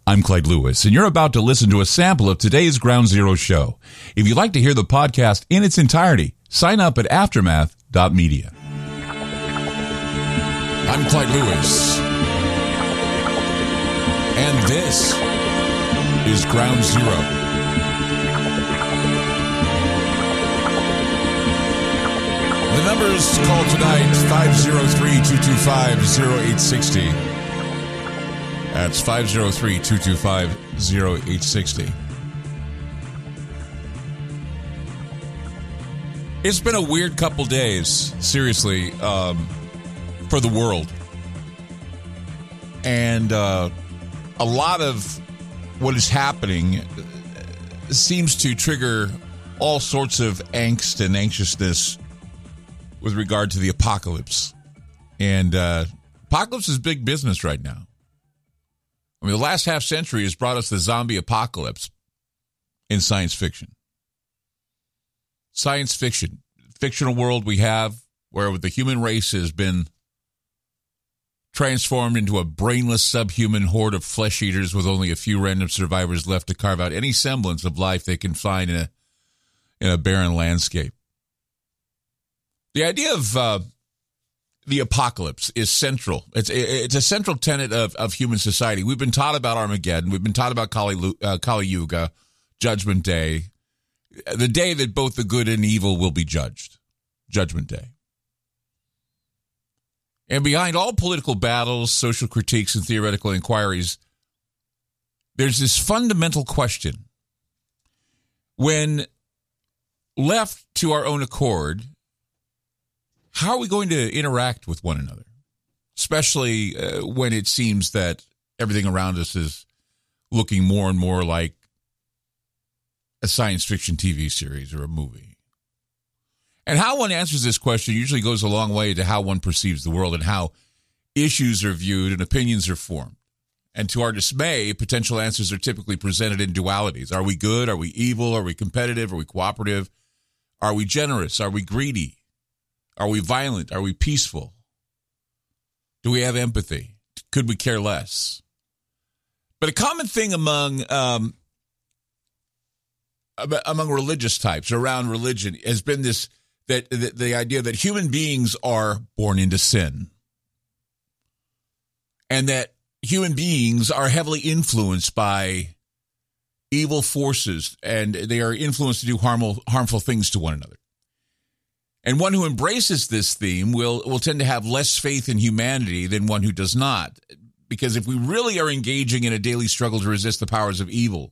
I'm Clyde Lewis, and you're about to listen to a sample of today's Ground Zero show. If you'd like to hear the podcast in its entirety, sign up at aftermath.media. I'm Clyde Lewis, and this is Ground Zero. The numbers called tonight, 503-225-0860. That's 503-225-0860. It's been a weird couple days, seriously, for the world. And a lot of what is happening seems to trigger all sorts of angst and anxiousness with regard to the apocalypse. And apocalypse is big business right now. I mean, the last half century has brought us the zombie apocalypse in science fiction. Science fiction. Fictional world we have where the human race has been transformed into a brainless subhuman horde of flesh eaters with only a few random survivors left to carve out any semblance of life they can find in a barren landscape. The idea of the apocalypse is central. It's a central tenet of human society. We've been taught about Armageddon. We've been taught about Kali Yuga, Judgment Day, the day that both the good and evil will be judged, Judgment Day. And behind all political battles, social critiques, and theoretical inquiries, there's this fundamental question. When left to our own accord, how are we going to interact with one another, especially when it seems that everything around us is looking more and more like a science fiction TV series or a movie? And how one answers this question usually goes a long way to how one perceives the world and how issues are viewed and opinions are formed. And to our dismay, potential answers are typically presented in dualities. Are we good? Are we evil? Are we competitive? Are we cooperative? Are we generous? Are we greedy? Are we violent? Are we peaceful? Do we have empathy? Could we care less? But a common thing among religious types around religion has been this that the idea that human beings are born into sin, and that human beings are heavily influenced by evil forces, and they are influenced to do harmful things to one another. And one who embraces this theme will tend to have less faith in humanity than one who does not. Because if we really are engaging in a daily struggle to resist the powers of evil,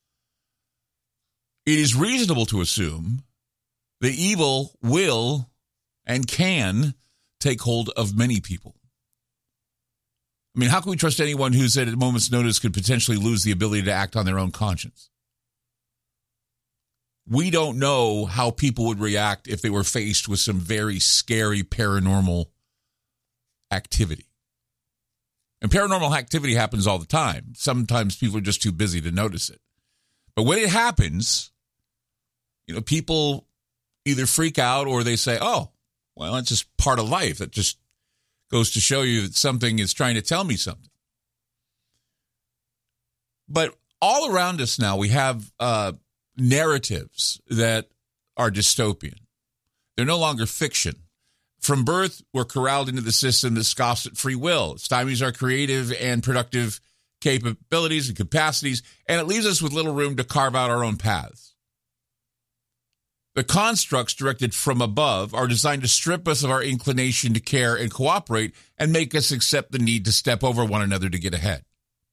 it is reasonable to assume that evil will and can take hold of many people. I mean, how can we trust anyone who's at a moment's notice could potentially lose the ability to act on their own conscience? We don't know how people would react if they were faced with some very scary paranormal activity. And paranormal activity happens all the time. Sometimes people are just too busy to notice it. But when it happens, people either freak out or they say, oh, well, it's just part of life. That just goes to show you that something is trying to tell me something. But all around us now, we have narratives that are dystopian. They're no longer fiction. From birth, we're corralled into the system that scoffs at free will. It stymies our creative and productive capabilities and capacities, and it leaves us with little room to carve out our own paths. The constructs directed from above are designed to strip us of our inclination to care and cooperate and make us accept the need to step over one another to get ahead.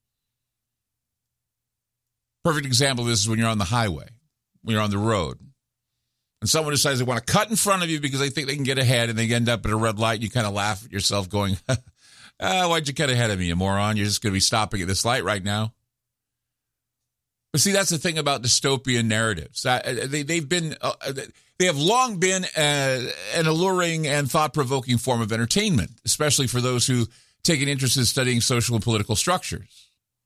Perfect example of this is when you're on the highway, when you're on the road, and someone decides they want to cut in front of you because they think they can get ahead, and they end up at a red light, and you kind of laugh at yourself going, why'd you cut ahead of me, you moron? You're just going to be stopping at this light right now. But see, that's the thing about dystopian narratives. They have long been an alluring and thought-provoking form of entertainment, especially for those who take an interest in studying social and political structures.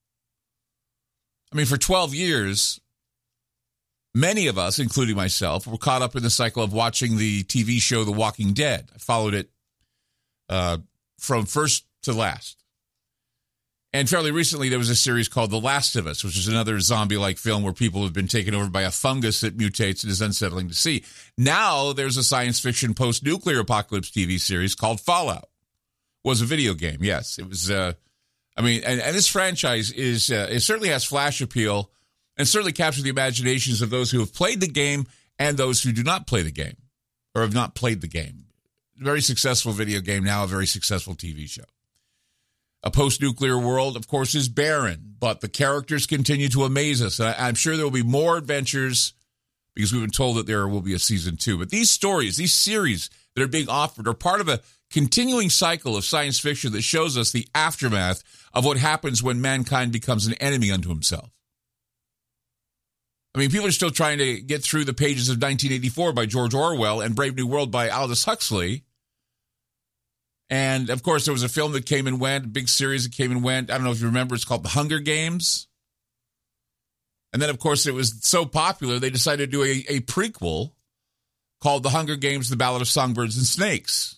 I mean, for 12 years, many of us, including myself, were caught up in the cycle of watching the TV show The Walking Dead. I followed it from first to last. And fairly recently, there was a series called The Last of Us, which is another zombie-like film where people have been taken over by a fungus that mutates and is unsettling to see. Now, there's a science fiction post-nuclear apocalypse TV series called Fallout. It was a video game, yes. It was, and this franchise is, it certainly has flash appeal and certainly captured the imaginations of those who have played the game and those who do not play the game or have not played the game. Very successful video game, now a very successful TV show. A post-nuclear world, of course, is barren, but the characters continue to amaze us. I'm sure there will be more adventures because we've been told that there will be a season 2. But these stories, these series that are being offered are part of a continuing cycle of science fiction that shows us the aftermath of what happens when mankind becomes an enemy unto himself. I mean, people are still trying to get through the pages of 1984 by George Orwell and Brave New World by Aldous Huxley. And, of course, there was a film that came and went, a big series that came and went. I don't know if you remember, it's called The Hunger Games. And then, of course, it was so popular, they decided to do a prequel called The Hunger Games, The Ballad of Songbirds and Snakes.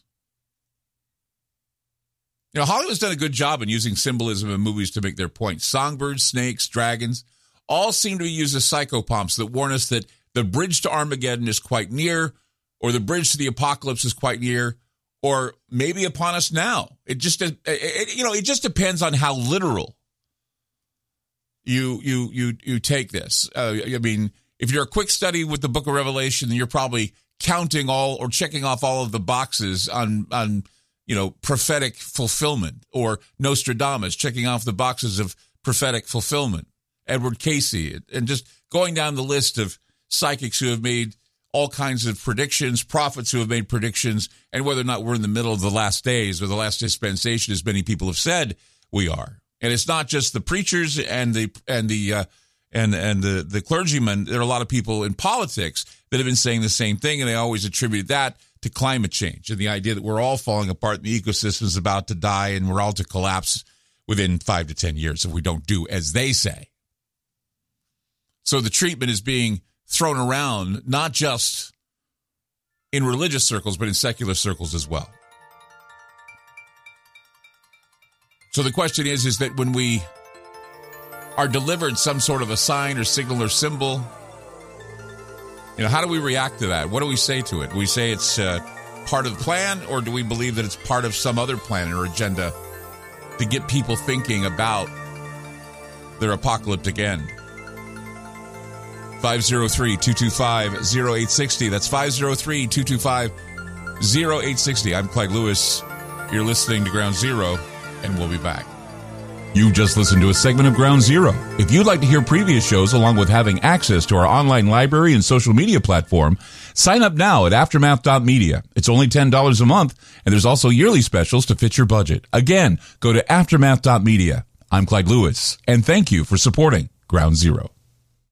You know, Hollywood's done a good job in using symbolism in movies to make their point. Songbirds, snakes, dragons, all seem to be used as psychopomps that warn us that the bridge to Armageddon is quite near, or the bridge to the apocalypse is quite near, or maybe upon us now. It just depends on how literal you take this. I mean, if you're a quick study with the Book of Revelation, then you're probably counting all or checking off all of the boxes on prophetic fulfillment, or Nostradamus checking off the boxes of prophetic fulfillment. Edward Casey, and just going down the list of psychics who have made all kinds of predictions, prophets who have made predictions, and whether or not we're in the middle of the last days or the last dispensation, as many people have said we are. And it's not just the preachers and the clergymen. There are a lot of people in politics that have been saying the same thing, and they always attribute that to climate change and the idea that we're all falling apart and the ecosystem is about to die and we're all to collapse within 5 to 10 years if we don't do as they say. So the treatment is being thrown around, not just in religious circles, but in secular circles as well. So the question is that when we are delivered some sort of a sign or signal or symbol, how do we react to that? What do we say to it? Do we say it's part of the plan, or do we believe that it's part of some other plan or agenda to get people thinking about their apocalyptic end? 503-225-0860. That's 503-225-0860. I'm Clyde Lewis. You're listening to Ground Zero, and we'll be back. You just listened to a segment of Ground Zero. If you'd like to hear previous shows along with having access to our online library and social media platform, sign up now at aftermath.media. It's only $10 a month, and there's also yearly specials to fit your budget. Again, go to aftermath.media. I'm Clyde Lewis, and thank you for supporting Ground Zero.